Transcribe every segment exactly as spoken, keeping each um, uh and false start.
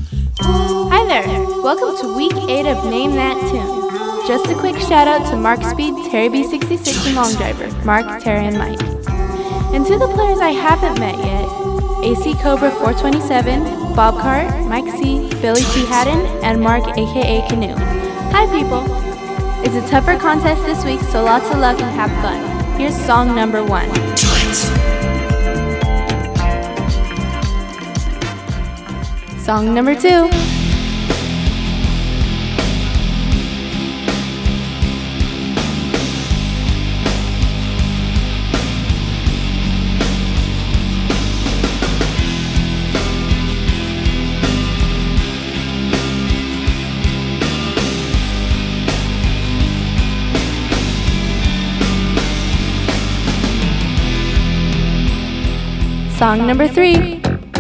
Hi there! Welcome to week eight of Name That Tune. Just a quick shout out to Mark Speed, Terry B sixty-six, and Long Driver, Mark, Terry, and Mike. And to the players I haven't met yet, A C Cobra four twenty-seven, Bob Cart, Mike C, Billy T. Haddon, and Mark aka Canoe. Hi people! It's a tougher contest this week, so lots of luck and have fun. Here's song number one. Song number two. Song number three.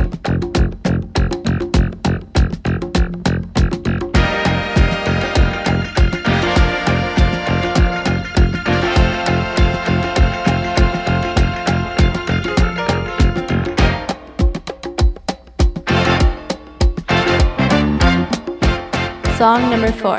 Song number four.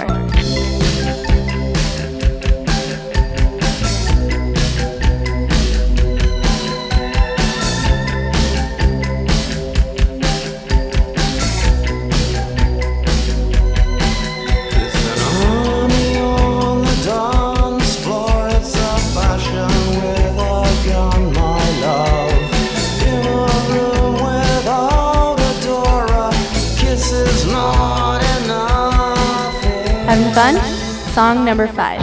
Having fun? Song number five.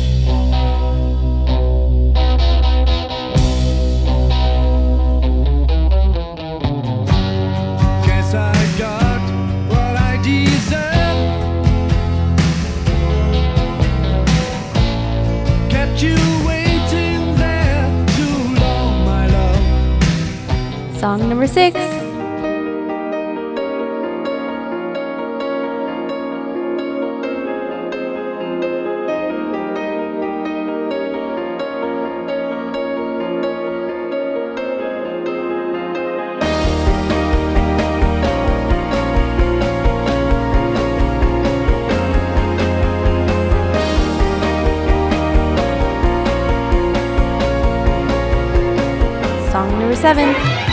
Guess I got what I deserve. Kept you waiting there too long, my love. Song number six. Song number seven.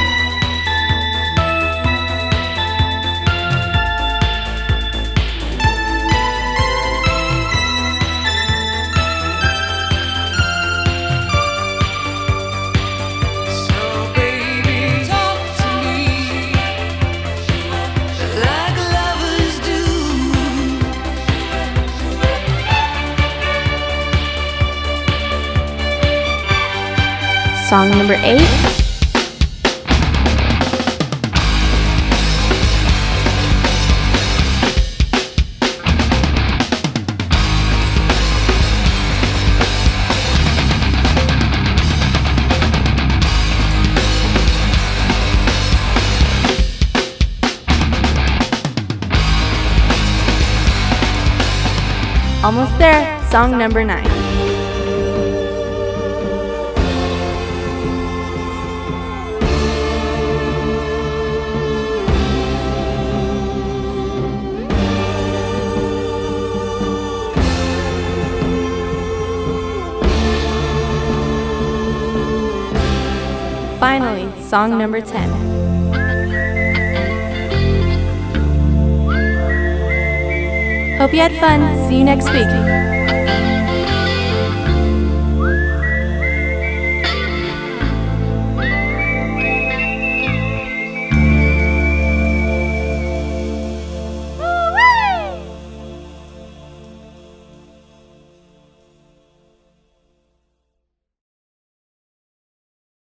So baby, talk to me like lovers do. Song number eight. Almost there. Song number nine. Finally, song number ten. Hope you had fun. See you next week.